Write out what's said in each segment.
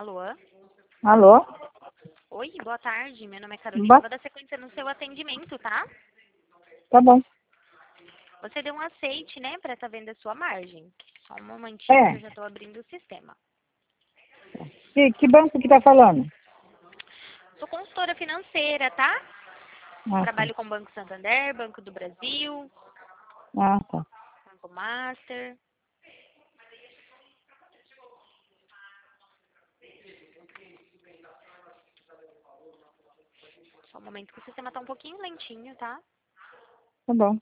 Alô? Alô? Oi, boa tarde. Meu nome é Carolina. Boa- Vou dar sequência no seu atendimento, tá? Tá bom. Você deu um aceite, né, para estar vendo a sua margem. Só um momentinho que eu já estou abrindo o sistema. Que banco que tá falando? Sou consultora financeira, tá? Ah, tá. Trabalho com Banco Santander, Banco do Brasil, Ah, tá. Banco Master. Só um momento que o sistema está um pouquinho lentinho, tá? Tá bom.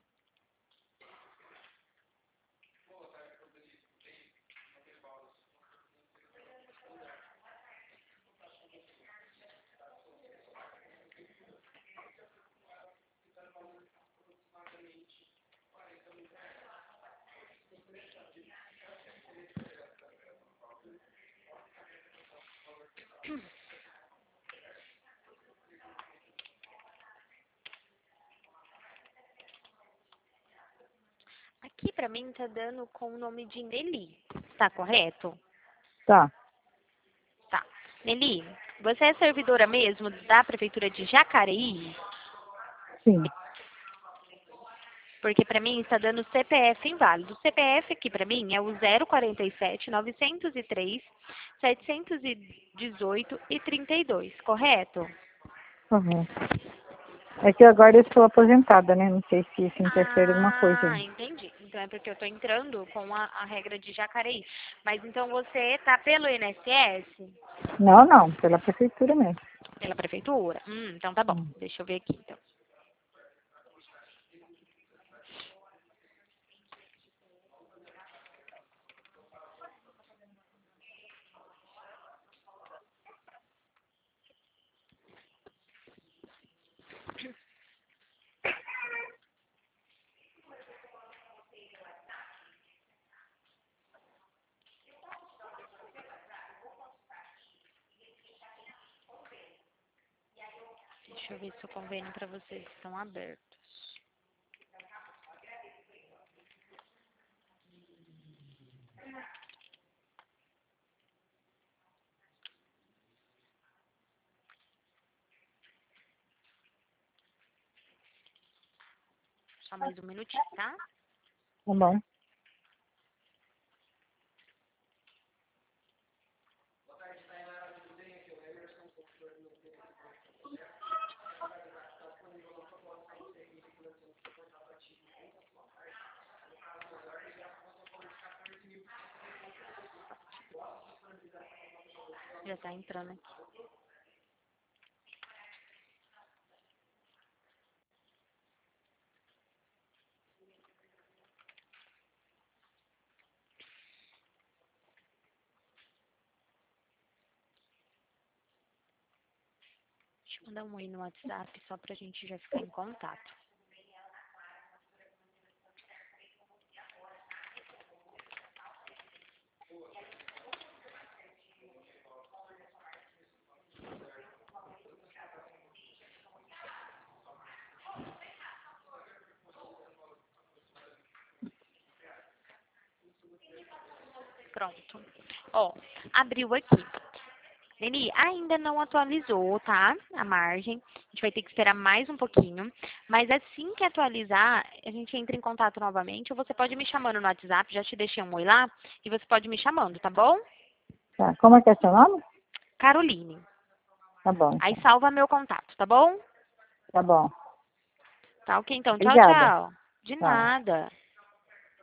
Aqui para mim tá dando com o nome de Nelly. Tá correto? Tá. Tá. Nelly, você é servidora mesmo da Prefeitura de Jacareí? Sim. Porque para mim está dando CPF inválido. O CPF aqui para mim é o 047 903 718 e 32, correto? Uhum. É que agora eu estou aposentada, né? Não sei se isso interfere em alguma coisa. Ah, entendi. Então é porque eu estou entrando com a regra de Jacareí. Mas então você tá pelo INSS? Não, não. Pela prefeitura mesmo. Pela prefeitura? Então tá bom. Hum. Deixa eu ver aqui então. Deixa eu ver se o convênio para vocês estão abertos. Só mais um minutinho, tá? Tá bom. Já tá entrando aqui. Deixa eu mandar um oi no WhatsApp só pra gente já ficar em contato. Pronto. Ó, abriu aqui. Neni, ainda não atualizou, tá? A margem. A gente vai ter que esperar mais um pouquinho. Mas assim que atualizar, a gente entra em contato novamente. Ou você pode me chamando no WhatsApp, já te deixei um oi lá. E você pode me chamando, tá bom? Tá. Como é que é seu nome? Caroline. Tá bom, Aí então. salva meu contato, tá bom? Tá bom. Tá ok, então. Tchau, Obrigada. tchau. De Tchau. nada.